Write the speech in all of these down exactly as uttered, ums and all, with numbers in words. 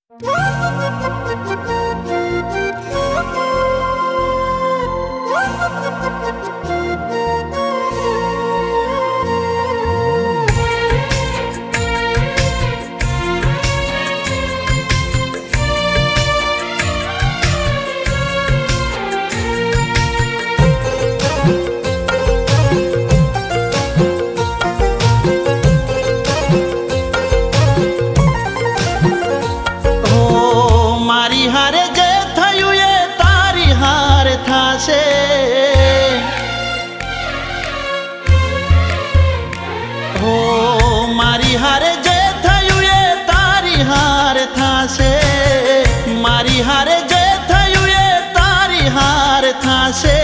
हारे जे थयुं ए तारी हार थाशे, मारी हारे जे थयुं ए तारी हार थाशे।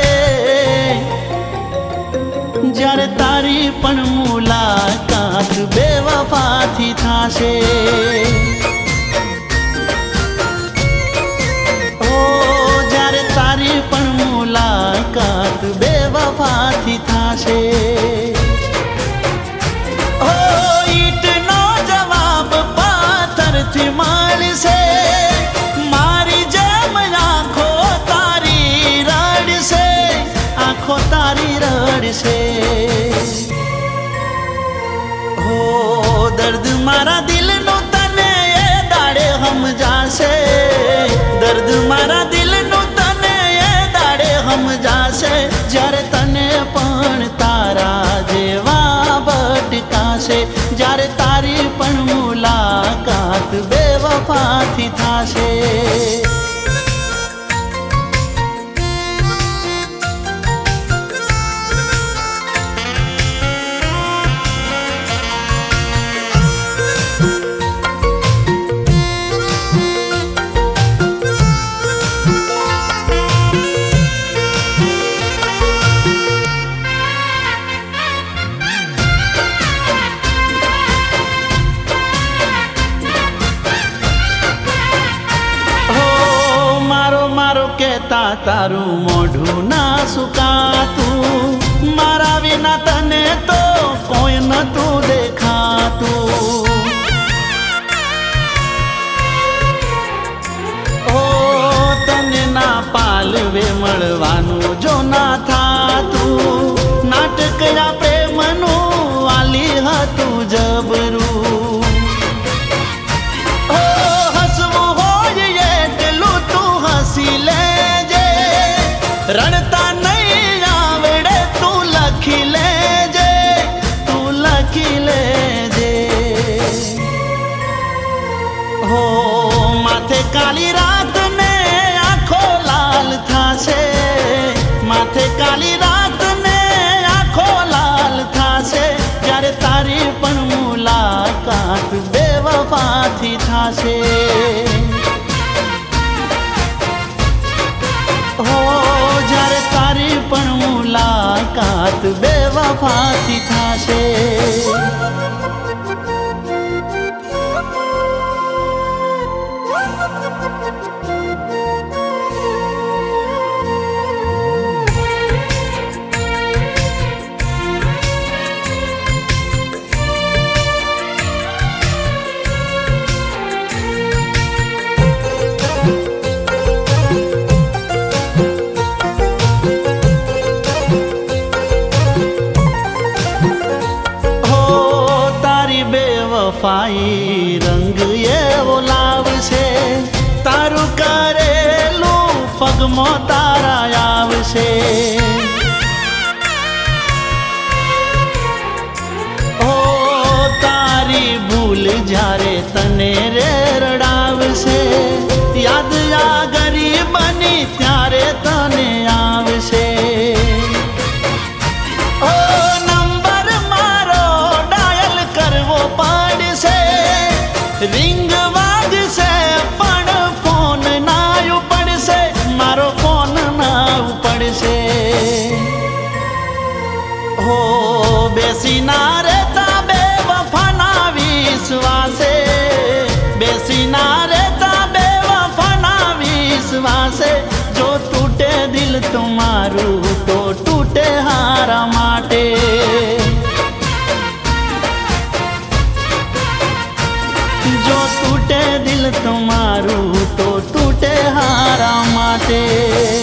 ज्यारे तारी पण मुलाकात बेवफाथी थाशे। ओ ज्यारे तारी पण मुलाकात बेवफाथी थाशे। माळसे मारी जेम आँखो तारी रड़से, आँखो तारी रड़से। हो दर्द मारा दिल नो तने ये दाड़े हम जासे, दर्द मारा दिल नो तने ये दाड़े हम जासे। ज्यारे तने पण तारा जेवा भटकाशे, ज्यारे तारी पण मुलाकात बेवफाथी थाशे। तारू मोढू ना सुकातू, मारा विना तने तो कोई न तू देखातू। ओ तने ना पालवे मळवानू जो ना थातू, नाटक या प्रेमनू आली हतू जबरू। ओ हसवू होय एटलू तू हसी ले, रणता नहीं आवड़े तू लखी लेजे, तू लखी लेजे। हो माथे काली रात ने आँखों लाल थाशे, माथे काली रात ने आँखों लाल थाशे। ज्यारे तारी पण मुलाकात बेवफाथी थाशे। हो ज्यारे तारी पण मुलाकात बेवफाथी थाशे। वफाई रंग ये वो लावशे, तारू करेलू पगमो तारा आवशे। ओ तारी भूल जारे तने रे रड़ावशे, याद या गरीबनी त्यारे तने आवशे। रिंग वाग से पण फोन ना उपड़ से, मारो फोन ना उपड़ से। हो बेसी ना रहता बेवफा ना विश्वासे, बेसी ना रहता बेवफा ना विश्वासे। जो टूटे दिल तुम्हारू तो टूटे हारा माटे, जो टूटे માટે।